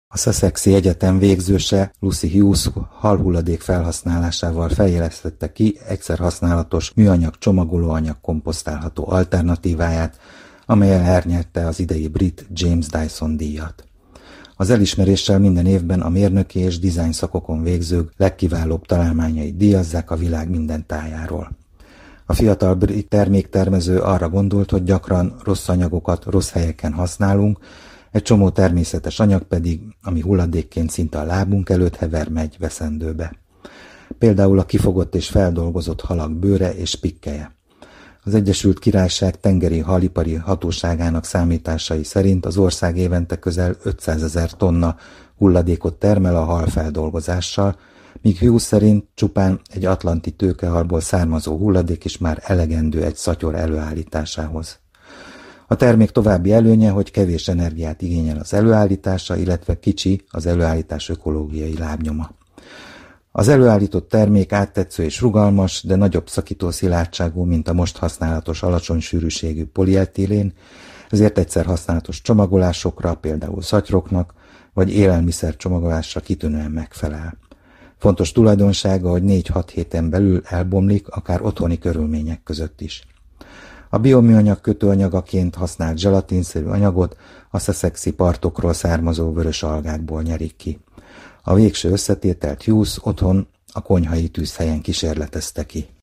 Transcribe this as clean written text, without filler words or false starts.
A Sussexi Egyetem végzőse Lucy Hughes halhulladék felhasználásával fejlesztette ki egyszer használatos műanyag csomagolóanyag komposztálható alternatíváját, amellyel elnyerte az idei brit James Dyson díjat. Az elismeréssel minden évben a mérnöki és dizájn szakokon végzők legkiválóbb találmányait díjazzák a világ minden tájáról. A fiatal brit terméktermező arra gondolt, hogy gyakran rossz anyagokat rossz helyeken használunk, egy csomó természetes anyag pedig, ami hulladékként szinte a lábunk előtt hever, megy veszendőbe. Például a kifogott és feldolgozott halak bőre és pikkelye. Az Egyesült Királyság tengeri halipari hatóságának számításai szerint az ország évente közel 500 000 tonna hulladékot termel a halfeldolgozással, míg Hughes szerint csupán egy atlanti tőkehalból származó hulladék is már elegendő egy szatyor előállításához. A termék további előnye, hogy kevés energiát igényel az előállítása, illetve kicsi az előállítás ökológiai lábnyoma. Az előállított termék áttetsző és rugalmas, de nagyobb szakító szilárdságú, mint a most használatos alacsony sűrűségű polietilén, ezért egyszer használatos csomagolásokra, például szatyroknak, vagy élelmiszer csomagolásra kitűnően megfelel. Fontos tulajdonsága, hogy 4-6 héten belül elbomlik, akár otthoni körülmények között is. A bioműanyag kötőanyagaként használt zselatinszerű anyagot a Sussexi partokról származó vörös algákból nyerik ki. A végső összetételt Hughes otthon a konyhai tűzhelyen kísérletezte ki.